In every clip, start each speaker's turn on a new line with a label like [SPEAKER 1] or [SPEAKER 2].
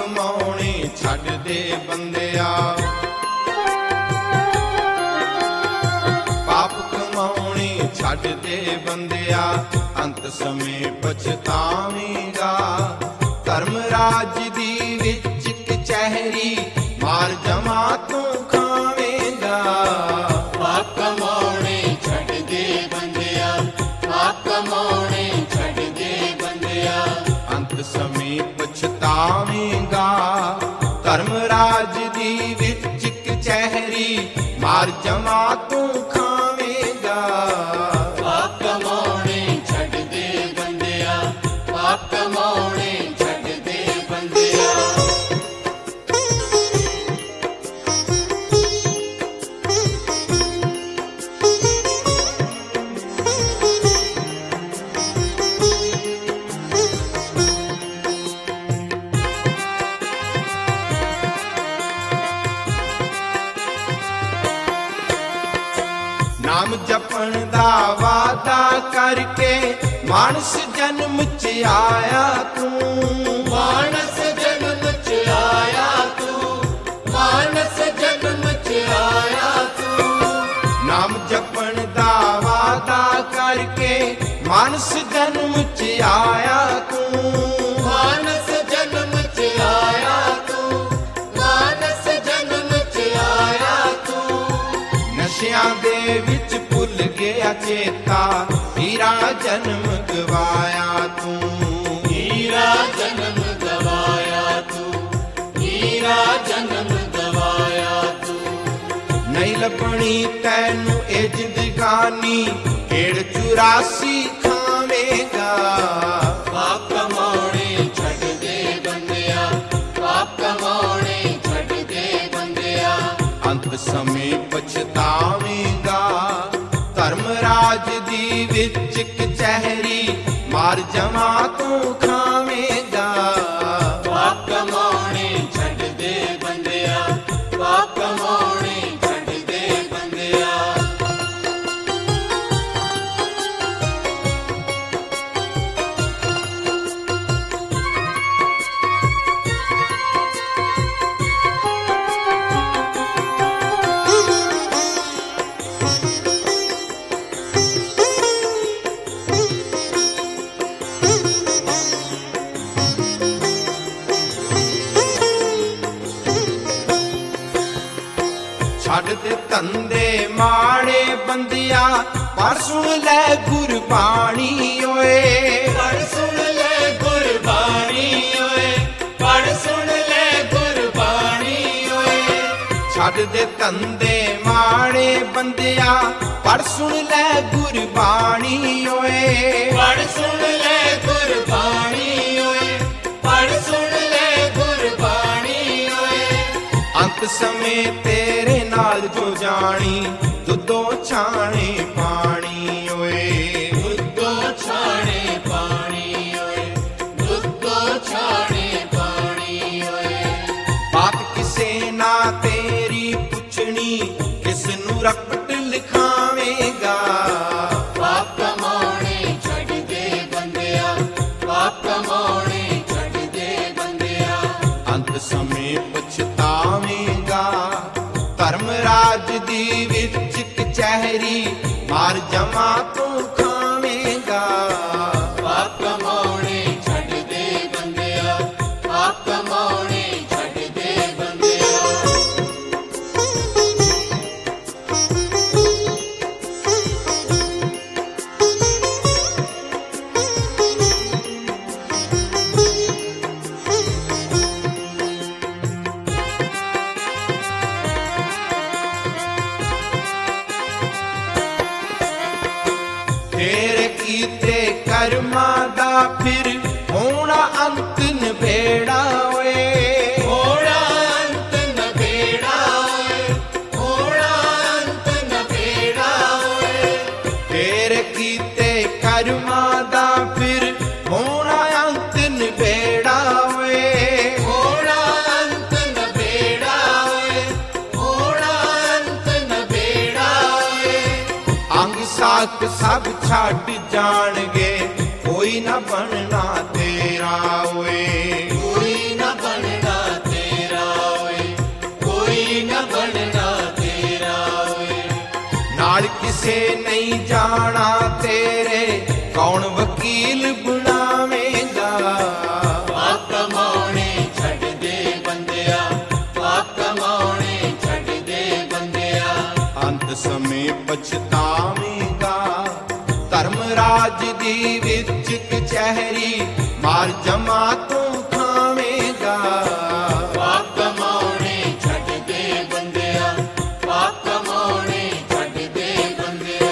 [SPEAKER 1] ਕਮਾਉਣੇ ਛੱਡ ਦੇ ਬੰਦਿਆ, ਪਾਪ ਕਮਾਉਣੇ ਛੱਡ ਦੇ ਬੰਦਿਆ, ਅੰਤ ਸਮੇਂ ਪਛਤਾਵੇਂਗਾ। ਧਰਮ ਰਾਜ ਦੀ ਵਿੱਚ ਕਚਹਿਰੀ ਮਾਰ ਜਮਾ ਤੂੰ ਖਾਵੇਂਗਾ।
[SPEAKER 2] ਪਾਪ ਕਮਾਉਣੇ ਛੱਡ ਦੇ ਬੰਦਿਆ, ਪਾਪ ਕਮਾਉਣੇ ਛੱਡ ਦੇ ਬੰਦਿਆ,
[SPEAKER 1] ਅੰਤ ਸਮੇਂ ਪਛਤਾਵੇਂਗਾ। ਧਰਮ ਰਾਜ ਦੀ ਵਿੱਚ ਕਚਹਿਰੀ ਮਾਰ ਜਮਾ ਤੂੰ ਖਾਵੇਂਗਾ।
[SPEAKER 2] ਪਾਪ ਕਮਾਉਣੇ ਛੱਡ ਦੇ ਬੰਦਿਆ, ਪਾਪ ਕਮਾਉਣੇ ਛੱਡ ਦੇ ਬੰਦਿਆ।
[SPEAKER 1] ਨਾਮ ਜਪਣ ਦਾ ਵਾਦਾ ਕਰਕੇ ਮਾਨਸ ਜਨਮ ਚ ਆਇਆ ਤੂੰ।
[SPEAKER 2] ਮਾਨਸ ਜਨਮ ਚ ਆਇਆ ਤੂੰ, ਮਾਨਸ ਜਨਮ ਚ ਆਇਆ ਤੂੰ।
[SPEAKER 1] ਨਾਮ ਜਪਣ ਦਾ ਵਾਦਾ ਕਰਕੇ ਮਾਨਸ ਜਨਮ ਚ ਆਇਆ ਤੂੰ।
[SPEAKER 2] ਮਾਨਸ ਜਨਮ ਚ ਆਇਆ ਤੂੰ, ਮਾਨਸ ਜਨਮ ਚ ਆਇਆ ਤੂੰ।
[SPEAKER 1] ਨਸ਼ਿਆਂ ਦੇ ਵਿੱਚ ਭੁੱਲ ਗਿਆ ਚੇਤਾ, ਹੀਰਾ ਜਨਮ ਗਵਾਇਆ ਤੂੰ।
[SPEAKER 2] ਹੀਰਾ ਜਨਮ ਗਵਾਇਆ ਤੂੰ, ਹੀਰਾ ਜਨਮ ਗਵਾਇਆ ਤੂੰ।
[SPEAKER 1] ਨਹੀਂ ਲੱਭਣੀ ਤੈਨੂੰ ਇਹ ਜ਼ਿੰਦਗਾਨੀ, ਢੇੜ 84 ਖਾਵੇਂਗਾ।
[SPEAKER 2] ਪਾਪ ਕਮਾਉਣੇ ਛੱਡ ਦੇ ਬੰਦਿਆ, ਪਾਪ ਕਮਾਉਣੇ ਛੱਡ ਦੇ ਬੰਦਿਆ,
[SPEAKER 1] ਅੰਤ ਸਮੇਂ ਪਛਤਾਵੇਂਗਾ। ਧਰਮ ਰਾਜ ਦੀ ਵਿੱਚ ਕਚਹਿਰੀ ਮਾਰ ਜਮਾ ਤੂੰ ਖਾਵੇਂਗਾ।
[SPEAKER 2] ਪਾਪ ਕਮਾਉਣੇ ਛੱਡ ਦੇ ਬੰਦਿਆ, ਪਾਪ ਕਮਾਉਣੇ ਛੱਡ ਦੇ ਬੰਦਿਆ।
[SPEAKER 1] ਛੱਡ ਦੇ ਧੰਦੇ ਮਾੜੇ ਬੰਦਿਆ, ਪਰ ਸੁਣ ਲੈ ਗੁਰਬਾਣੀ ਓਏ।
[SPEAKER 2] ਪੜ੍ਹ ਸੁਣ ਲੈ ਗੁਰਬਾਣੀ ਓਏ, ਪੜ੍ਹ ਸੁਣ ਲੈ ਗੁਰਬਾਣੀ ਓਏ।
[SPEAKER 1] ਛੱਡ ਦੇ ਧੰਦੇ ਮਾੜੇ ਬੰਦਿਆ, ਪਰ ਸੁਣ ਲੈ ਗੁਰਬਾਣੀ ਓਏ।
[SPEAKER 2] ਪੜ੍ਹ ਸੁਣ ਲੈ ਗੁਰਬਾਣੀ ਓਏ, ਪੜ੍ਹ ਸੁਣ ਲੈ ਗੁਰਬਾਣੀ ਓਏ।
[SPEAKER 1] ਅੰਤ ਸਮੇਂ ਤੇਰੇ ਨਾਲ ਜੋ ਜਾਣੀ, ਦੁੱਧੋ ਛਾਣੇ ਪਾਣੀ ਓਏ।
[SPEAKER 2] ਦੁੱਧੋ ਛਾਣੇ ਪਾਣੀ ਓਏ, ਦੁੱਧੋ ਛਾਣੇ ਪਾਣੀ ਓਏ।
[SPEAKER 1] ਬਾਤ ਕਿਸੇ ਨਾ ਤੇਰੀ ਪੁੱਛਣੀ, ਕਿਸ ਨੂੰ ਰਪਟ ਲਿਖਾਵੇਂਗਾ।
[SPEAKER 2] ਪਾਪ ਕਮਾਉਣੇ ਛੱਡ ਦੇ ਬੰਦਿਆ, ਪਾਪ ਕਮਾਉਣੇ ਛੱਡ ਦੇ ਬੰਦਿਆ,
[SPEAKER 1] ਅੰਤ ਸਮੇਂ ਪਛਤਾਵੇਂਗਾ। ਧਰਮ ਰਾਜ ਦੀ ਵਿੱਚ ਕਚਹਿਰੀ ਮਾਰ ਜਮਾ ਤੂੰ ਖਾਵੇਂਗਾ।
[SPEAKER 2] ਪਾਪ ਕਮਾਉਣੇ ਛੱਡ ਦੇ ਬੰਦਿਆ, ਪਾਪ ਕਮਾਉਣੇ ਛੱਡ ਦੇ ਬੰਦਿਆ।
[SPEAKER 1] ਤੇਰੇ ਕੀਤੇ ਕਰਮਾਂ ਦਾ ਫਿਰ ਹੋਣਾ ਅੰਤ ਨਿਬੇੜਾ ਓਏ।
[SPEAKER 2] ਹੋਣਾ ਅੰਤ ਨਬੇੜਾ ਓਏ, ਹੋਣਾ ਅੰਤ ਨਬੇੜਾ ਓਏ।
[SPEAKER 1] ਤੇਰੇ ਕੀਤੇ ਕਰਮਾਂ ਦਾ ਫਿਰ ਹੋਣਾ ਅੰਤ ਨਿਬੇੜਾ ਓਏ।
[SPEAKER 2] ਹੋਣਾ ਅੰਤ ਨਬੇੜਾ ਓਏ, ਹੋਣਾ ਅੰਤ ਨਬੇੜਾ ਓਏ।
[SPEAKER 1] ਅੰਗ ਸਾਕ ਸਭ ਛੱਡ ਜਾਣਗੇ, ਕੋਈ ਨਾ ਬਣਨਾ ਤੇਰਾ ਓਏ।
[SPEAKER 2] ਕੋਈ ਨਾ ਬਣਨਾ
[SPEAKER 1] ਪਾਸੇ ਨਹੀਂ ਜਾਣਾ ਤੇਰੇ ਕੌਣ ਵਕੀਲ ਬਣਾਵੇਂਗਾ।
[SPEAKER 2] ਪਾਪ ਕਮਾਉਣੇ ਛੱਡ ਦੇ ਬੰਦਿਆ, ਪਾਪ ਕਮਾਉਣੇ ਛੱਡ ਦੇ ਬੰਦਿਆ।
[SPEAKER 1] ਅੰਤ ਸਮੇਂ ਪਛਤਾਵੇਂਗਾ ਧਰਮ ਰਾਜ ਦੀ ਵਿੱਚ ਕਚਹਿਰੀ ਮਾਰ ਜਮਾ ਤੂੰ ਖਾਵੇਂਗਾ।
[SPEAKER 2] ਪਾਪ ਕਮਾਉਣੇ ਛੱਡ ਦੇ ਬੰਦਿਆ, ਪਾਪ ਕਮਾਉਣੇ ਛੱਡ ਦੇ ਬੰਦਿਆ।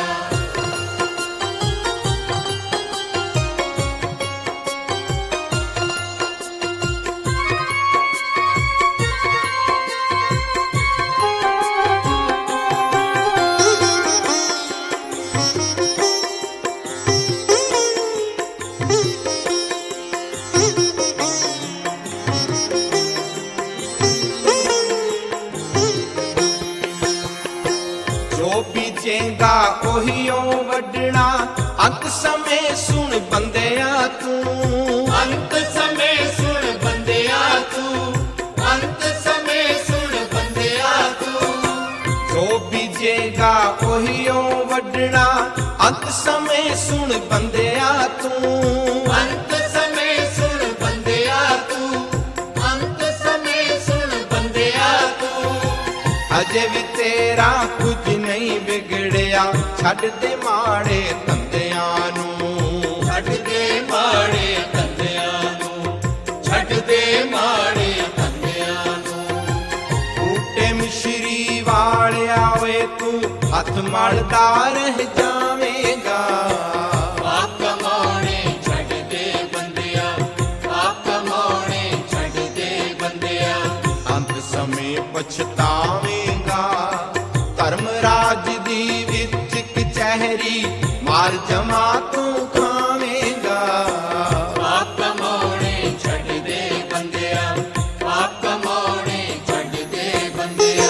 [SPEAKER 1] ਜੋ ਬੀਜੇਗਾ ਉਹੀਓ ਵੱਢਣਾ ਅੰਤ ਸਮੇਂ ਸੁਣ ਬੰਦਿਆ ਤੂੰ।
[SPEAKER 2] ਅੰਤ ਸਮੇਂ ਸੁਣ ਬੰਦਿਆ ਤੂੰ, ਅੰਤ ਸਮੇਂ ਸੁਣ ਬੰਦਿਆ ਤੂੰ।
[SPEAKER 1] ਜੋ ਬੀਜੇਗਾ ਉਹੀਓ ਵੱਢਣਾ ਅੰਤ ਸਮੇਂ ਸੁਣ ਬੰਦਿਆ ਤੂੰ।
[SPEAKER 2] ਅੰਤ ਸਮੇਂ ਸੁਣ ਬੰਦਿਆ ਤੂੰ, ਅੰਤ ਸਮੇਂ ਸੁਣ ਬੰਦਿਆ ਤੂੰ।
[SPEAKER 1] ਅਜੇ ਵੀ ਤੇਰਾ ਕੁਝ ਨਹੀਂ ਵਿਗੜਿਆ ਛੱਡ ਦੇ ਮਾੜੇ ਧੰਦਿਆਂ ਨੂੰ।
[SPEAKER 2] ਛੱਡ ਦੇ ਮਾੜੇ ਧੰਦਿਆਂ ਨੂੰ, ਛੱਡ ਦੇ ਮਾੜੇ ਧੰਦਿਆਂ ਨੂੰ।
[SPEAKER 1] ਬੂਟੇ ਮਿਸ਼ਰੀ ਵਾਲਿਆ ਓਏ ਤੂੰ ਹੱਥ ਮਲਦਾ ਰਹਿ ਜਾਵੇਂਗਾ।
[SPEAKER 2] ਪਾਪ ਕਮਾਉਣੇ ਛੱਡ ਦੇ ਬੰਦਿਆ, ਪਾਪ ਕਮਾਉਣੇ ਛੱਡ ਦੇ ਬੰਦਿਆ।
[SPEAKER 1] ਅੰਤ ਸਮੇਂ ਪਛਤਾਵੇਂਗਾ ਧਰਮ ਰਾਜ ਦੀ ਵਿੱਚ ਕਚਹਿਰੀ ਮਾਰ ਜਮਾ ਤੂੰ ਖਾਵੇਂਗਾ।
[SPEAKER 2] ਪਾਪ ਕਮਾਉਣੇ ਛੱਡ ਦੇ ਬੰਦਿਆ, ਪਾਪ ਕਮਾਉਣੇ ਛੱਡ ਦੇ ਬੰਦਿਆ।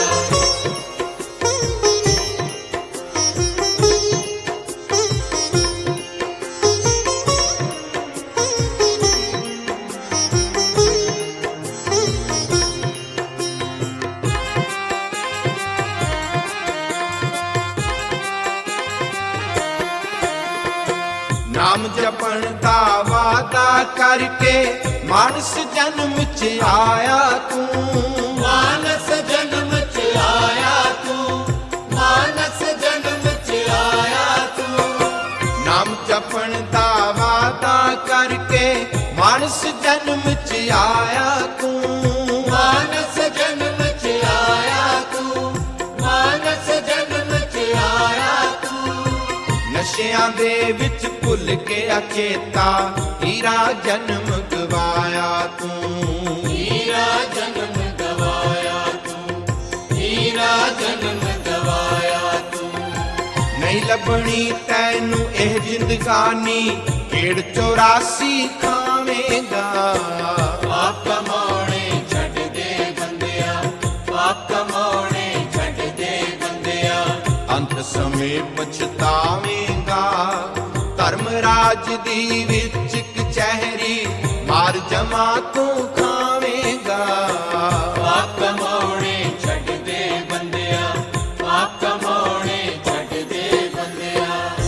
[SPEAKER 1] ਨਾਮ ਜਪਣ ਦਾ ਵਾਦਾ ਕਰਕੇ ਮਾਨਸ ਜਨਮ ਚ ਆਇਆ ਤੂੰ।
[SPEAKER 2] ਮਾਨਸ ਜਨਮ ਚ ਆਇਆ ਤੂੰ, ਮਾਨਸ ਜਨਮ ਚ ਆਇਆ ਤੂੰ।
[SPEAKER 1] ਨਾਮ ਜਪਣ ਦਾ ਵਾਦਾ ਕਰਕੇ ਮਾਨਸ ਜਨਮ ਚ ਆਇਆ ਤੂੰ।
[SPEAKER 2] ਮਾਨਸ ਜਨਮ ਚ ਆਇਆ ਤੂੰ, ਮਾਨਸ ਜਨਮ ਚ ਆਇਆ ਤੂੰ।
[SPEAKER 1] ਨਸ਼ਿਆਂ ਦੇ ਵਿੱਚ ਭੁੱਲ ਗਿਆ ਚੇਤਾ ਹੀਰਾ ਜਨਮ ਗਵਾਇਆ ਤੂੰ।
[SPEAKER 2] ਹੀਰਾ ਜਨਮ ਗਵਾਇਆ ਤੂੰ, ਹੀਰਾ ਜਨਮ ਗਵਾਇਆ ਤੂੰ।
[SPEAKER 1] ਨਹੀਂ ਲੱਭਣੀ ਤੈਨੂੰ ਇਹ ਜ਼ਿੰਦਗਾਨੀ ਢੇੜ 84 ਖਾਵੇਂਗਾ।
[SPEAKER 2] ਪਾਪ ਕਮਾਉਣੇ ਛੱਡ ਦੇ ਬੰਦਿਆ, ਪਾਪ ਕਮਾਉਣੇ ਛੱਡ ਦੇ ਬੰਦਿਆ।
[SPEAKER 1] ਅੰਤ ਸਮੇਂ ਪਛਤਾਵੇਂਗਾ ਧਰਮ ਰਾਜ ਦੀ ਵਿੱਚ ਕਚਹਿਰੀ ਮਾਰ ਜਮਾ ਤੂੰ ਖਾਵੇਂਗਾ।
[SPEAKER 2] ਪਾਪ ਕਮਾਉਣੇ ਛੱਡ ਦੇ ਬੰਦਿਆ, ਪਾਪ ਕਮਾਉਣੇ ਛੱਡ ਦੇ ਬੰਦਿਆ।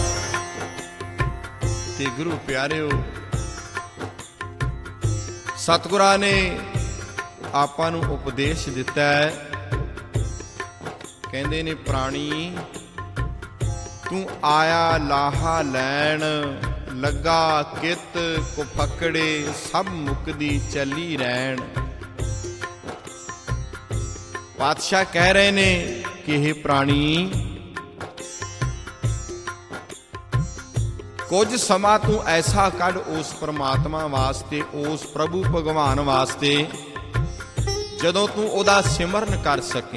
[SPEAKER 1] ਤੇ ਗੁਰੂ ਪਿਆਰਿਓ ਸਤਿਗੁਰਾਂ ਨੇ ਆਪਾਂ ਨੂੰ ਉਪਦੇਸ਼ ਦਿੱਤਾ ਹੈ। ਕਹਿੰਦੇ ਨੇ ਪ੍ਰਾਣੀ ਤੂੰ ਆਇਆ ਲਾਹਾ ਲੈਣ ਲੱਗਾ ਕਿਤ ਕੋ ਫਕੜੇ ਸਭ ਮੁਕਦੀ ਚੱਲੀ ਰਹਿਣ। ਪਾਤਸ਼ਾਹ ਕਹਿ ਰਹੇ ਨੇ ਕਿ ਇਹ ਪ੍ਰਾਣੀ ਕੁਝ ਸਮਾਂ ਤੂੰ ਐਸਾ ਕੱਢ ਉਸ ਪਰਮਾਤਮਾ ਵਾਸਤੇ, ਉਸ ਪ੍ਰਭੂ ਭਗਵਾਨ ਵਾਸਤੇ ਜਦੋਂ ਤੂੰ ਉਹਦਾ ਸਿਮਰਨ ਕਰ ਸਕੇ,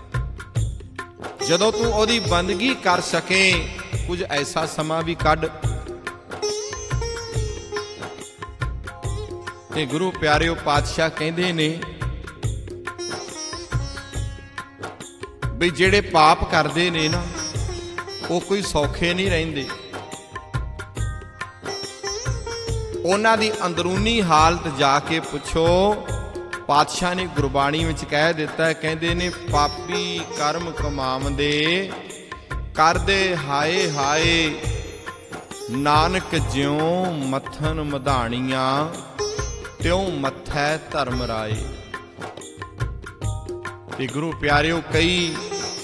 [SPEAKER 1] ਜਦੋਂ ਤੂੰ ਉਹਦੀ ਬੰਦਗੀ ਕਰ ਸਕੇ। ਕੁਝ ਐਸਾ ਸਮਾਂ ਵੀ ਕੱਢ। ਤੇ ਗੁਰੂ ਪਿਆਰਿਓ ਪਾਤਸ਼ਾਹ ਕਹਿੰਦੇ ਨੇ ਵੀ ਜਿਹੜੇ ਪਾਪ ਕਰਦੇ ਨੇ ਨਾ ਉਹ ਕੋਈ ਸੌਖੇ ਨਹੀਂ ਰਹਿੰਦੇ। ਉਹਨਾਂ ਦੀ ਅੰਦਰੂਨੀ ਹਾਲਤ ਜਾ ਕੇ ਪੁੱਛੋ। ਪਾਤਸ਼ਾਹ ਨੇ ਗੁਰਬਾਣੀ ਵਿੱਚ ਕਹਿ ਦਿੱਤਾ, ਕਹਿੰਦੇ ਨੇ ਪਾਪੀ ਕਰਮ ਕਮਾਉਂਦੇ ਕਰਦੇ ਹਾਏ ਹਾਏ, ਨਾਨਕ ਜਿਉਂ ਮੱਥਨ ਮਧਾਣੀਆਂ, ਤਿਉਂ ਮੱਥੈ ਧਰਮ ਰਾਏ। ਤੇ ਗੁਰੂ ਪਿਆਰਿਓ, ਕਈ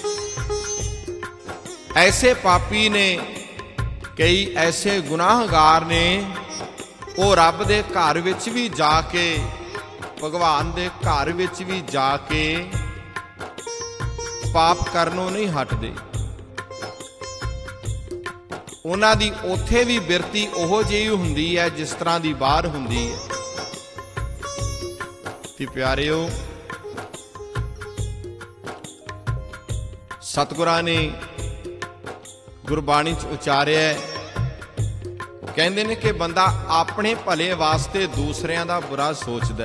[SPEAKER 1] ਐਸੇ ਪਾਪੀ ਨੇ, ਕਈ ਐਸੇ ਗੁਨਾਹਗਾਰ ਨੇ, ਉਹ ਰੱਬ ਦੇ ਘਰ ਵਿੱਚ ਵੀ ਜਾ ਕੇ, ਭਗਵਾਨ ਦੇ ਘਰ ਵਿੱਚ ਵੀ ਜਾ ਕੇ ਪਾਪ ਕਰਨੋਂ ਨਹੀਂ ਹਟਦੇ। ਉਹਨਾਂ ਦੀ ਉੱਥੇ ਵੀ ਬਿਰਤੀ ਉਹੋ ਜਿਹੀ ਹੁੰਦੀ ਹੈ ਜਿਸ ਤਰ੍ਹਾਂ ਦੀ ਬਾਹਰ ਹੁੰਦੀ ਹੈ। ਤੇ ਪਿਆਰਿਓ, ਸਤਿਗੁਰਾਂ ਨੇ ਗੁਰਬਾਣੀ 'ਚ ਉਚਾਰਿਆ, ਕਹਿੰਦੇ ਨੇ ਕਿ ਬੰਦਾ ਆਪਣੇ ਭਲੇ ਵਾਸਤੇ ਦੂਸਰਿਆਂ ਦਾ ਬੁਰਾ ਸੋਚਦਾ।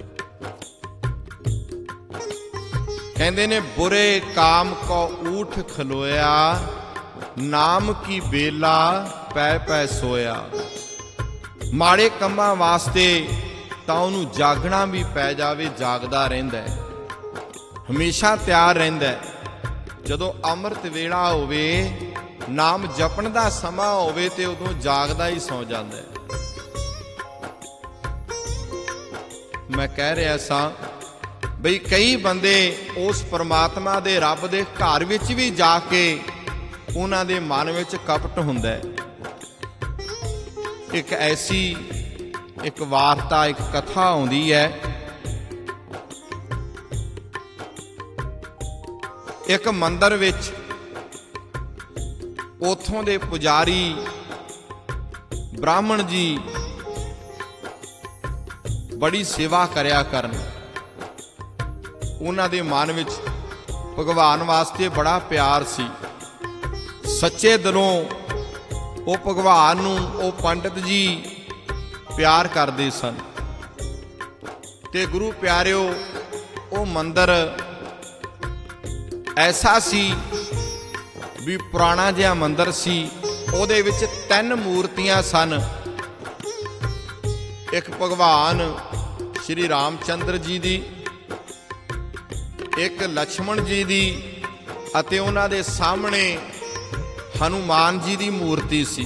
[SPEAKER 1] ਕਹਿੰਦੇ ਨੇ ਬੁਰੇ ਕਾਮ ਕੋ ਊਠ ਖਲੋਇਆ, ਨਾਮ ਕੀ ਬੇਲਾ ਪੈ ਪੈ ਸੋਇਆ। ਮਾੜੇ ਕੰਮਾਂ ਵਾਸਤੇ ਤਾਂ ਉਹਨੂੰ ਜਾਗਣਾ ਵੀ ਪੈ ਜਾਵੇ, ਜਾਗਦਾ ਰਹਿੰਦਾ, ਹਮੇਸ਼ਾ ਤਿਆਰ ਰਹਿੰਦਾ। ਜਦੋਂ ਅੰਮ੍ਰਿਤ ਵੇਲਾ ਹੋਵੇ, ਨਾਮ ਜਪਣ ਦਾ ਸਮਾਂ ਹੋਵੇ, ਤੇ ਉਦੋਂ ਜਾਗਦਾ ਹੀ ਸੌ ਜਾਂਦਾ। ਮੈਂ ਕਹਿ ਰਿਹਾ ਸਾਂ ਬਈ ਕਈ ਬੰਦੇ ਉਸ ਪਰਮਾਤਮਾ ਦੇ, ਰੱਬ ਦੇ ਘਰ ਵਿੱਚ ਵੀ ਜਾ ਕੇ ਉਹਨਾਂ ਦੇ ਮਨ ਵਿੱਚ ਕਪਟ ਹੁੰਦਾ। ਇੱਕ ਐਸੀ ਇੱਕ ਵਾਰਤਾ, ਇੱਕ ਕਥਾ ਆਉਂਦੀ ਹੈ। ਇੱਕ ਮੰਦਰ ਵਿੱਚ ਉਥੋਂ ਦੇ ਪੁਜਾਰੀ ਬ੍ਰਾਹਮਣ ਜੀ ਬੜੀ ਸੇਵਾ ਕਰਿਆ ਕਰਨ। ਉਹਨਾਂ ਦੇ ਮਨ ਵਿੱਚ ਭਗਵਾਨ ਵਾਸਤੇ ਬੜਾ ਪਿਆਰ ਸੀ। ਸੱਚੇ ਦਿਲੋਂ ਉਹ ਭਗਵਾਨ ਨੂੰ, ਉਹ ਪੰਡਤ ਜੀ ਪਿਆਰ ਕਰਦੇ ਸਨ। ਤੇ ਗੁਰੂ ਪਿਆਰਿਓ, ਉਹ ਮੰਦਰ ਐਸਾ ਸੀ ਵੀ ਪੁਰਾਣਾ ਜਿਹਾ ਮੰਦਰ ਸੀ। ਉਹਦੇ ਵਿੱਚ 3 ਮੂਰਤੀਆਂ ਸਨ। ਇੱਕ ਭਗਵਾਨ ਸ਼੍ਰੀ ਰਾਮਚੰਦਰ ਜੀ ਦੀ, ਇੱਕ ਲక్ష్మణ ਜੀ ਦੀ, ਅਤੇ ਉਹਨਾਂ ਦੇ ਸਾਹਮਣੇ ਹਨੂਮਾਨ ਜੀ ਦੀ ਮੂਰਤੀ ਸੀ।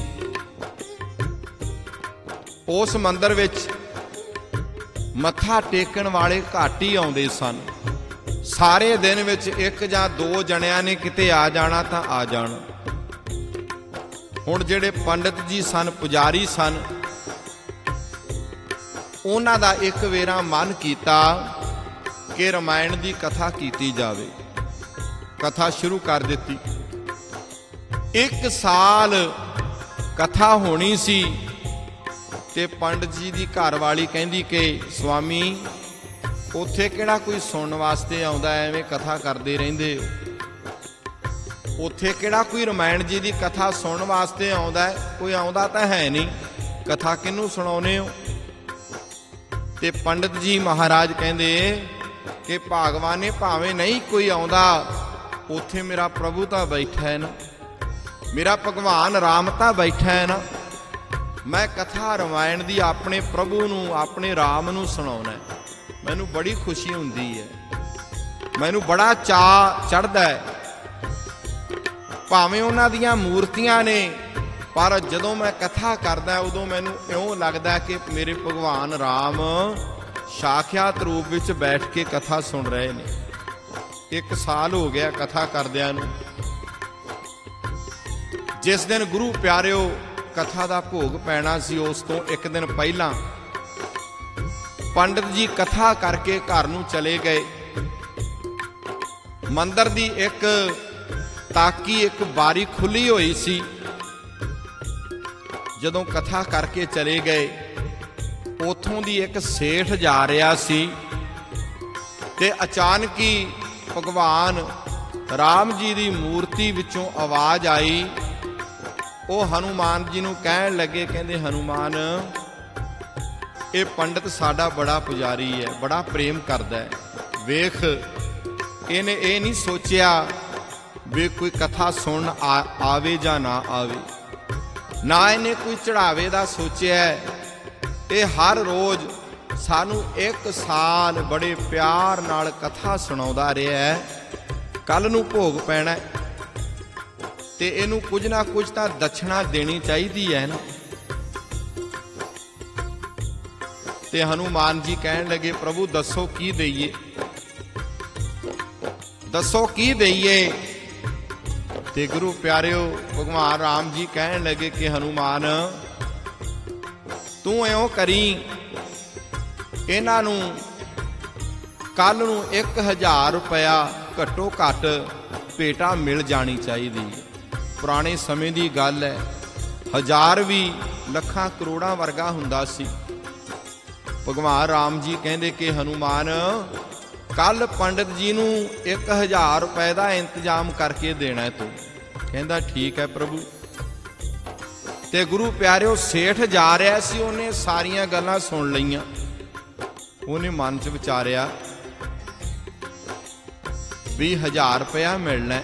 [SPEAKER 1] ਉਸ ਮੰਦਰ ਵਿੱਚ ਮੱਥਾ ਟੇਕਣ ਵਾਲੇ ਘੱਟ ਹੀ ਆਉਂਦੇ ਸਨ। ਸਾਰੇ ਦਿਨ ਵਿੱਚ 1 ਜਾਂ 2 ਜਣਿਆਂ ਨੇ ਕਿਤੇ ਆ ਜਾਣਾ ਤਾਂ ਆ ਜਾਣਾ। ਹੁਣ ਜਿਹੜੇ ਪੰਡਤ ਜੀ ਸਨ, ਪੁਜਾਰੀ ਸਨ, ਉਹਨਾਂ ਦਾ ਇੱਕ ਵੇਰਾ ਮਨ ਕੀਤਾ ਕਿ ਰਾਮਾਇਣ ਦੀ ਕਥਾ ਕੀਤੀ ਜਾਵੇ। ਕਥਾ ਸ਼ੁਰੂ ਕਰ ਦਿੱਤੀ। 1 ਸਾਲ ਕਥਾ ਹੋਣੀ ਸੀ। ਤੇ ਪੰਡਤ ਜੀ ਦੀ ਘਰਵਾਲੀ ਕਹਿੰਦੀ ਕਿ ਸਵਾਮੀ, ਉੱਥੇ ਕਿਹੜਾ ਕੋਈ ਸੁਣਨ ਵਾਸਤੇ ਆਉਂਦਾ, ਐਵੇਂ ਕਥਾ ਕਰਦੇ ਰਹਿੰਦੇ ਹੋ। ਉੱਥੇ ਕਿਹੜਾ ਕੋਈ ਰਾਮਾਇਣ ਜੀ ਦੀ ਕਥਾ ਸੁਣਨ ਵਾਸਤੇ ਆਉਂਦਾ, ਕੋਈ ਆਉਂਦਾ ਤਾਂ ਹੈ ਨਹੀਂ, ਕਥਾ ਕਿਹਨੂੰ ਸੁਣਾਉਨੇ ਹੋ। ਤੇ ਪੰਡਤ ਜੀ ਮਹਾਰਾਜ ਕਹਿੰਦੇ ਕਿ ਭਗਵਾਨ ਨੇ ਭਾਵੇਂ ਨਹੀਂ ਕੋਈ ਆਉਂਦਾ, ਉੱਥੇ ਮੇਰਾ ਪ੍ਰਭੂ ਤਾਂ ਬੈਠਾ ਹੈ ਨਾ, ਮੇਰਾ ਭਗਵਾਨ ਰਾਮ ਤਾਂ ਬੈਠਾ ਹੈ ਨਾ। ਮੈਂ ਕਥਾ ਰਾਮਾਇਣ ਦੀ ਆਪਣੇ ਪ੍ਰਭੂ ਨੂੰ, ਆਪਣੇ ਰਾਮ ਨੂੰ ਸੁਣਾਉਣਾ। ਮੈਨੂੰ ਬੜੀ ਖੁਸ਼ੀ ਹੁੰਦੀ ਹੈ, ਮੈਨੂੰ ਬੜਾ ਚਾਅ ਚੜ੍ਹਦਾ ਹੈ। ਭਾਵੇਂ ਉਹਨਾਂ ਦੀਆਂ ਮੂਰਤੀਆਂ ਨੇ, ਪਰ ਜਦੋਂ ਮੈਂ ਕਥਾ ਕਰਦਾ ਉਦੋਂ ਮੈਨੂੰ ਇਉਂ ਲੱਗਦਾ ਕਿ ਮੇਰੇ ਭਗਵਾਨ ਰਾਮ ਸਾਖਿਆਤ ਰੂਪ ਵਿੱਚ ਬੈਠ ਕੇ ਕਥਾ ਸੁਣ ਰਹੇ ਨੇ। 1 ਸਾਲ ਹੋ ਗਿਆ ਕਥਾ ਕਰਦਿਆਂ ਨੂੰ। ਜਿਸ ਦਿਨ ਗੁਰੂ ਪਿਆਰਿਓ ਕਥਾ ਦਾ ਭੋਗ ਪੈਣਾ ਸੀ, ਉਸ ਤੋਂ 1 ਦਿਨ ਪਹਿਲਾਂ ਪੰਡਤ ਜੀ ਕਥਾ ਕਰਕੇ ਘਰ ਨੂੰ ਚਲੇ ਗਏ। ਮੰਦਰ ਦੀ ਇੱਕ ਤਾਕੀ, ਇੱਕ ਬਾਰੀ ਖੁੱਲੀ ਹੋਈ ਸੀ। ਜਦੋਂ ਕਥਾ ਕਰਕੇ ਚਲੇ ਗਏ, ਉਥੋਂ ਦੀ ਇੱਕ ਸੇਠ ਜਾ ਰਿਹਾ ਸੀ ਤੇ ਅਚਾਨਕ ਹੀ ਭਗਵਾਨ ਰਾਮ ਜੀ ਦੀ ਮੂਰਤੀ ਵਿੱਚੋਂ ਆਵਾਜ਼ ਆਈ। ਉਹ ਹਨੂਮਾਨ ਜੀ ਨੂੰ ਕਹਿਣ ਲੱਗੇ, ਕਹਿੰਦੇ ਹਨੂਮਾਨ, ਇਹ ਪੰਡਤ ਸਾਡਾ ਬੜਾ ਪੁਜਾਰੀ ਹੈ, ਬੜਾ ਪ੍ਰੇਮ ਕਰਦਾ ਹੈ। ਵੇਖ, ਇਹਨੇ ਇਹ ਨਹੀਂ ਸੋਚਿਆ ਵੀ ਕੋਈ ਕਥਾ ਸੁਣਨ ਆਵੇ ਜਾਂ ਨਾ ਆਵੇ, ਨਾ ਇਹਨੇ ਕੋਈ ਚੜਾਵੇ ਦਾ ਸੋਚਿਆ। ਇਹ ਹਰ ਰੋਜ਼ ਸਾਨੂੰ 1 ਸਾਲ ਬੜੇ ਪਿਆਰ ਨਾਲ ਕਥਾ ਸੁਣਾਉਂਦਾ ਰਿਹਾ। ਕੱਲ ਨੂੰ ਭੋਗ ਪੈਣਾ ਤੇ ਇਹਨੂੰ ਕੁਝ ਨਾ ਕੁਝ ਤਾਂ ਦਛਣਾ ਦੇਣੀ ਚਾਹੀਦੀ ਹੈ ਨਾ। ਤੇ ਹਨੂਮਾਨ ਜੀ ਕਹਿਣ ਲੱਗੇ ਪ੍ਰਭੂ ਦੱਸੋ ਕੀ ਦਈਏ, ਦੱਸੋ ਕੀ ਦਈਏ। ਤੇ ਗੁਰੂ ਪਿਆਰਿਓ ਭਗਵਾਨ ਰਾਮ ਜੀ ਕਹਿਣ ਲੱਗੇ ਕਿ ਹਨੂਮਾਨ ਤੂੰ ਇਉਂ ਕਰੀ, ਇਹਨਾਂ ਨੂੰ ਕੱਲ ਨੂੰ 1000 ਰੁਪਇਆ ਘੱਟੋ ਘੱਟ ਭੇਟਾ ਮਿਲ ਜਾਣੀ ਚਾਹੀਦੀ। ਪੁਰਾਣੇ ਸਮੇਂ ਦੀ ਗੱਲ ਹੈ, 1000 ਵੀ ਲੱਖਾਂ ਕਰੋੜਾਂ ਵਰਗਾ ਹੁੰਦਾ ਸੀ। ਭਗਵਾਨ ਰਾਮ ਜੀ ਕਹਿੰਦੇ ਕਿ ਹਨੂਮਾਨ ਕੱਲ ਪੰਡਿਤ ਜੀ ਨੂੰ 1000 ਰੁਪਏ ਦਾ ਇੰਤਜ਼ਾਮ ਕਰਕੇ ਦੇਣਾ ਤੂੰ। ਕਹਿੰਦਾ ਠੀਕ ਹੈ ਪ੍ਰਭੂ। ਤੇ ਗੁਰੂ ਪਿਆਰਿਓ ਸੇਠ ਜਾ ਰਿਹਾ ਸੀ, ਉਹਨੇ ਸਾਰੀਆਂ ਗੱਲਾਂ ਸੁਣ ਲਈਆਂ। ਉਹਨੇ ਮਨ 'ਚ ਵਿਚਾਰਿਆ ਵੀ 1000 ਰੁਪਇਆ ਮਿਲਣਾ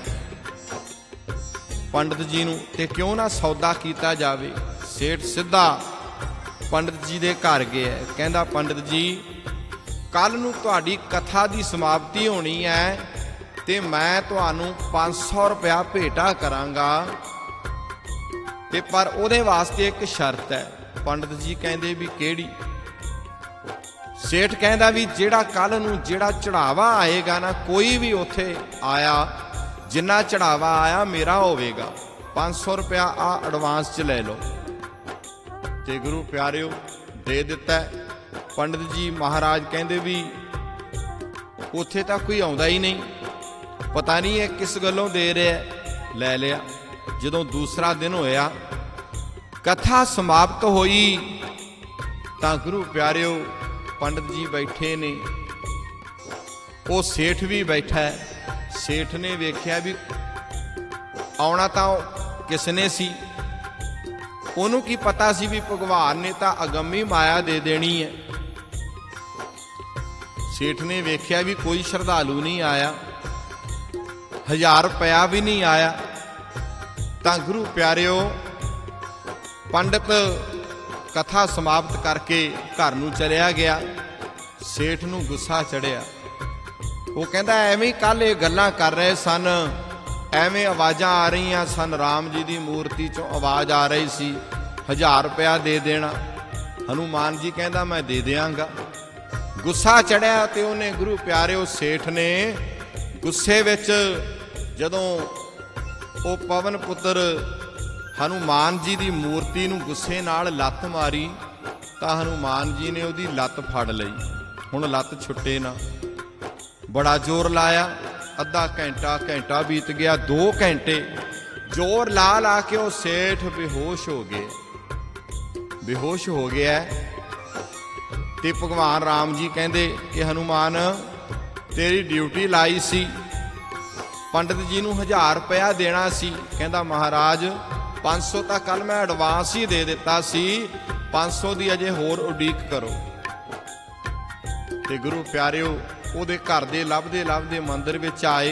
[SPEAKER 1] ਪੰਡਿਤ ਜੀ ਨੂੰ, ਤੇ ਕਿਉਂ ਨਾ ਸੌਦਾ ਕੀਤਾ ਜਾਵੇ। ਸੇਠ ਸਿੱਧਾ ਪੰਡਿਤ ਜੀ ਦੇ ਘਰ ਗਿਆ। ਕਹਿੰਦਾ ਪੰਡਿਤ ਜੀ ਕੱਲ ਨੂੰ ਤੁਹਾਡੀ ਕਥਾ ਦੀ ਸਮਾਪਤੀ ਹੋਣੀ ਹੈ ਤੇ ਮੈਂ ਤੁਹਾਨੂੰ 500 ਰੁਪਇਆ ਭੇਟਾ ਕਰਾਂਗਾ, ਤੇ ਪਰ ਉਹਦੇ ਵਾਸਤੇ ਇੱਕ ਸ਼ਰਤ ਹੈ। ਪੰਡਿਤ ਜੀ ਕਹਿੰਦੇ ਵੀ ਕਿਹੜੀ? ਸੇਠ ਕਹਿੰਦਾ ਵੀ ਜਿਹੜਾ ਕੱਲ ਨੂੰ ਜਿਹੜਾ ਚੜਾਵਾ ਆਏਗਾ ਨਾ, ਕੋਈ ਵੀ ਉੱਥੇ ਆਇਆ ਜਿੰਨਾ ਚੜਾਵਾ ਆਇਆ ਮੇਰਾ ਹੋਵੇਗਾ, 500 ਰੁਪਇਆ ਆ ਐਡਵਾਂਸ 'ਚ ਲੈ ਲਓ। ਤੇ ਗੁਰੂ ਪਿਆਰਿਓ ਦੇ ਦਿੱਤਾ। ਪੰਡਿਤ ਜੀ ਮਹਾਰਾਜ ਕਹਿੰਦੇ ਵੀ ਉੱਥੇ ਤਾਂ ਕੋਈ ਆਉਂਦਾ ਹੀ ਨਹੀਂ, ਪਤਾ ਨਹੀਂ ਇਹ ਕਿਸ ਗੱਲੋਂ ਦੇ ਰਿਹਾ। ਲੈ ਲਿਆ। ਜਦੋਂ ਦੂਸਰਾ ਦਿਨ ਹੋਇਆ, ਕਥਾ ਸਮਾਪਤ ਹੋਈ, ਤਾਂ ਗੁਰੂ ਪਿਆਰਿਓ ਪੰਡਿਤ ਜੀ ਬੈਠੇ ਨੇ, ਉਹ ਸੇਠ ਵੀ ਬੈਠਾ ਹੈ। ਸੇਠ ਨੇ ਵੇਖਿਆ ਵੀ ਆਉਣਾ ਤਾਂ ਕਿਸ ਨੇ ਸੀ, ਉਹਨੂੰ ਕੀ ਪਤਾ ਸੀ ਵੀ ਭਗਵਾਨ ਨੇ ਤਾਂ ਅਗੰਮੀ ਮਾਇਆ ਦੇ ਦੇਣੀ ਹੈ। ਸੇਠ ਨੇ ਵੇਖਿਆ ਵੀ ਕੋਈ ਸ਼ਰਧਾਲੂ ਨਹੀਂ ਆਇਆ, 1000 ਰੁਪਇਆ ਵੀ ਨਹੀਂ ਆਇਆ। ਤਾਂ ਗੁਰੂ ਪਿਆਰਿਓ ਪੰਡਿਤ ਕਥਾ ਸਮਾਪਤ ਕਰਕੇ ਘਰ ਨੂੰ ਚਲਿਆ ਗਿਆ। ਸੇਠ ਨੂੰ ਗੁੱਸਾ ਚੜਿਆ। ਉਹ ਕਹਿੰਦਾ ਐਵੇਂ ਕੱਲ ਇਹ ਗੱਲਾਂ ਕਰ ਰਹੇ ਸਨ, ਐਵੇਂ ਆਵਾਜ਼ਾਂ ਆ ਰਹੀਆਂ ਸਨ, ਰਾਮ ਜੀ ਦੀ ਮੂਰਤੀ ਚੋਂ ਆਵਾਜ਼ ਆ ਰਹੀ ਸੀ 1000 ਰੁਪਇਆ ਦੇ ਦੇਣਾ। ਹਨੂਮਾਨ ਜੀ ਕਹਿੰਦਾ ਮੈਂ ਦੇ ਦਿਆਂਗਾ। ਗੁੱਸਾ ਚੜਿਆ ਤੇ ਉਹਨੇ ਗੁਰੂ ਪਿਆਰਿਓ ਸੇਠ ਨੇ ਗੁੱਸੇ ਵਿੱਚ ਜਦੋਂ ਉਹ ਪਵਨ ਪੁੱਤਰ ਹਨੂਮਾਨ ਜੀ ਦੀ ਮੂਰਤੀ ਨੂੰ ਗੁੱਸੇ ਨਾਲ ਲੱਤ ਮਾਰੀ, ਤਾਂ ਹਨੂਮਾਨ ਜੀ ਨੇ ਉਹਦੀ ਲੱਤ ਫੜ ਲਈ। ਹੁਣ ਲੱਤ ਛੁੱਟੇ ਨਾ। ਬੜਾ ਜ਼ੋਰ ਲਾਇਆ, ਅੱਧਾ ਘੰਟਾ ਬੀਤ ਗਿਆ, 2 ਘੰਟੇ ਜ਼ੋਰ ਲਾ ਕੇ ਉਹ ਸੇਠ ਬੇਹੋਸ਼ ਹੋ ਗਿਆ। ਤੇ ਭਗਵਾਨ ਰਾਮ ਜੀ ਕਹਿੰਦੇ ਕਿ ਹਨੂਮਾਨ ਤੇਰੀ ਡਿਊਟੀ ਲਾਈ ਸੀ, ਪੰਡਿਤ ਜੀ ਨੂੰ 1000 ਰੁਪਇਆ ਦੇਣਾ ਸੀ। ਕਹਿੰਦਾ ਮਹਾਰਾਜ 500 ਤਾਂ ਕੱਲ ਮੈਂ ਐਡਵਾਂਸ ਹੀ ਦੇ ਦਿੱਤਾ ਸੀ, 500 ਦੀ ਅਜੇ ਹੋਰ ਉਡੀਕ ਕਰੋ। ਤੇ ਗੁਰੂ ਪਿਆਰਿਓ ਉਹਦੇ ਘਰ ਦੇ ਲੱਭਦੇ ਮੰਦਿਰ ਵਿੱਚ ਆਏ।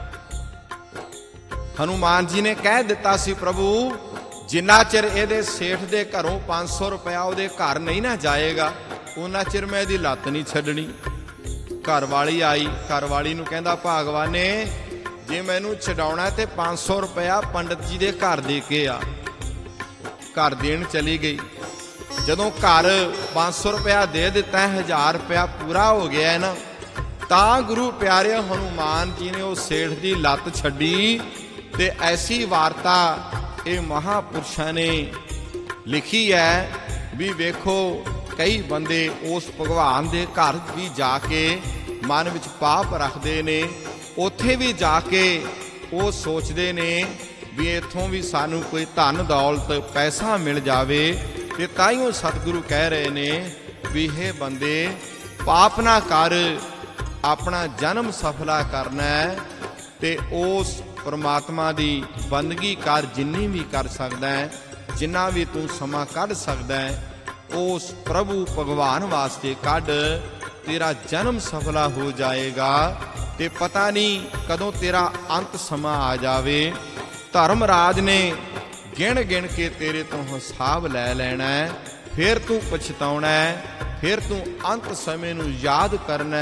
[SPEAKER 1] ਹਨੂਮਾਨ ਜੀ ਨੇ ਕਹਿ ਦਿੱਤਾ ਸੀ ਪ੍ਰਭੂ ਜਿੰਨਾ ਚਿਰ ਇਹਦੇ ਸੇਠ ਦੇ ਘਰੋਂ 500 ਰੁਪਇਆ ਉਹਦੇ ਘਰ ਨਹੀਂ ਨਾ ਜਾਏਗਾ, ਉਹਨਾਂ ਚਿਰ ਮੈਂ ਇਹਦੀ ਲੱਤ ਨਹੀਂ ਛੱਡਣੀ। ਘਰ ਵਾਲੀ ਆਈ। ਘਰ ਵਾਲੀ ਨੂੰ ਕਹਿੰਦਾ ਭਾਗਵਾਨੇ ਜੇ ਮੈਨੂੰ ਛਡਾਉਣਾ ਤੇ 500 ਰੁਪਇਆ ਪੰਡਿਤ ਜੀ ਦੇ ਘਰ ਦੇ ਕੇ ਆ। ਘਰ ਦੇਣ ਚਲੀ ਗਈ। ਜਦੋਂ ਘਰ 500 ਰੁਪਇਆ ਦੇ ਦਿੱਤਾ, 1000 ਰੁਪਇਆ ਪੂਰਾ ਹੋ ਗਿਆ ਨਾ, ਤਾਂ ਗੁਰੂ ਪਿਆਰੇ ਹਨੂਮਾਨ ਜੀ ਨੇ ਉਹ ਸੇਠ ਦੀ ਲੱਤ ਛੱਡੀ। ਤੇ ਐਸੀ ਵਾਰਤਾ ਇਹ ਮਹਾਪੁਰਸ਼ਾਂ ਨੇ ਲਿਖੀ ਹੈ ਵੀ ਵੇਖੋ ਕਈ ਬੰਦੇ ਉਸ ਭਗਵਾਨ ਦੇ ਘਰ ਵੀ ਜਾ ਕੇ ਮਨ ਵਿੱਚ ਪਾਪ ਰੱਖਦੇ ਨੇ, ਉੱਥੇ ਵੀ ਜਾ ਕੇ ਉਹ ਸੋਚਦੇ ਨੇ ਵੀ ਇੱਥੋਂ ਵੀ ਸਾਨੂੰ ਕੋਈ ਧਨ ਦੌਲਤ ਪੈਸਾ ਮਿਲ ਜਾਵੇ। ਤੇ ਤਾਈਓ ਸਤਿਗੁਰੂ ਕਹਿ ਰਹੇ ਨੇ ਵੀ ਇਹ ਬੰਦੇ ਪਾਪ ਨਾ ਕਰ, ਆਪਣਾ ਜਨਮ ਸਫਲਾ ਕਰਨਾ ਹੈ ਤੇ ਉਸ ਪਰਮਾਤਮਾ ਦੀ ਬੰਦਗੀ ਕਰ, ਜਿੰਨੀ ਵੀ ਕਰ ਸਕਦਾ ਹੈ, ਜਿੰਨਾ ਵੀ ਤੂੰ ਸਮਾਂ ਕੱਢ ਸਕਦਾ ਹੈ, ਉਸ ਪ੍ਰਭੂ ਭਗਵਾਨ ਵਾਸਤੇ ਕੱਢ। ਤੇਰਾ ਜਨਮ ਸਫਲਾ ਹੋ ਜਾਏਗਾ ਤੇ ਪਤਾ ਨਹੀਂ ਕਦੋਂ ਤੇਰਾ ਅੰਤ ਸਮਾਂ ਆ ਜਾਵੇ। ਧਰਮਰਾਜ ਨੇ ਗਿਣ ਕੇ ਤੇਰੇ ਤੋਂ ਹਿਸਾਬ ਲੈ ਲੈਣਾ ਹੈ, ਫਿਰ ਤੂੰ ਪਛਤਾਉਣਾ ਹੈ, ਫਿਰ ਤੂੰ ਅੰਤ ਸਮੇਂ ਨੂੰ ਯਾਦ ਕਰਨਾ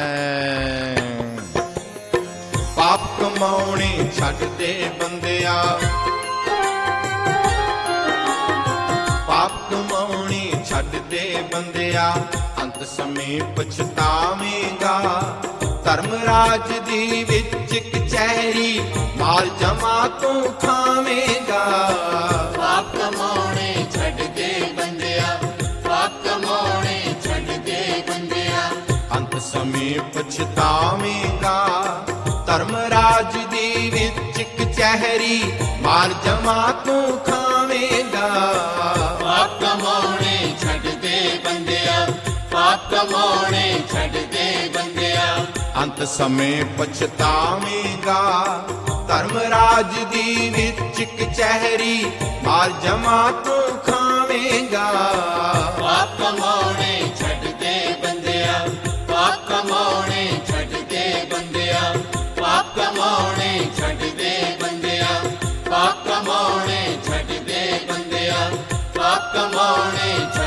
[SPEAKER 1] ਹੈ। ਪਾਪ ਕਮਾਉਣੇ ਛੱਡ ਦੇ ਬੰਦਿਆ, ਪਾਪ ਕਮਾਉਣੇ ਛੱਡ ਦੇ ਬੰਦਿਆ, ਅੰਤ ਸਮੇਂ ਪਛਤਾਵੇਂਗਾ। ਧਰਮ ਰਾਜ ਦੀ ਵਿੱਚ ਕਚਹਿਰੀ ਮਾਲ ਜਮਾ ਤੂੰ ਖਾਵੇਂਗਾ।
[SPEAKER 2] ਪਾਪ ਕਮਾਉਣੇ ਛੱਡ ਦੇ ਬੰਦਿਆ, ਪਾਪ ਕਮਾਉਣੇ ਛੱਡ ਦੇ ਬੰਦਿਆ,
[SPEAKER 1] ਅੰਤ ਸਮੇਂ ਪਛਤਾਵੇਂਗਾ। ਧਰਮ ਰਾਜ ਦੀ ਵਿੱਚ ਕਚਹਿਰੀ ਮਾਲ ਜਮਾ ਤੂੰ ਖਾਵੇਂਗਾ।
[SPEAKER 2] ਪਾਪ ਕਮਾਉਣੇ ਛੱਡ ਦੇ ਬੰਦਿਆ, ਪਾਪ ਕਮਾਉਣੇ ਛੱਡ ਦੇ ਬੰਦਿਆ,
[SPEAKER 1] ਅੰਤ ਸਮੇਂ ਪਛਤਾਵੇਂਗਾ। ਧਰਮ ਰਾਜ ਦੀ ਵਿੱਚ ਕਚਹਿਰੀ ਮਾਲ ਜਮਾ ਤੂੰ ਖਾਵੇਂਗਾ।
[SPEAKER 2] ਪਾਪ ਕਮਾਉਣੇ ਛੱਡ ਦੇ ਬੰਦਿਆ, ਪਾਪ ਕਮਾਉਣੇ ਛੱਡ ਦੇ ਬੰਦਿਆ, ਪਾਪ ਕਮਾਉਣੇ ਛੱਡ ਦੇ ਬੰਦਿਆ, ਪਾਪ ਕਮਾਉਣੇ ਛੱਡ ਦੇ ਬੰਦਿਆ, ਪਾਪ ਕਮਾਉਣੇ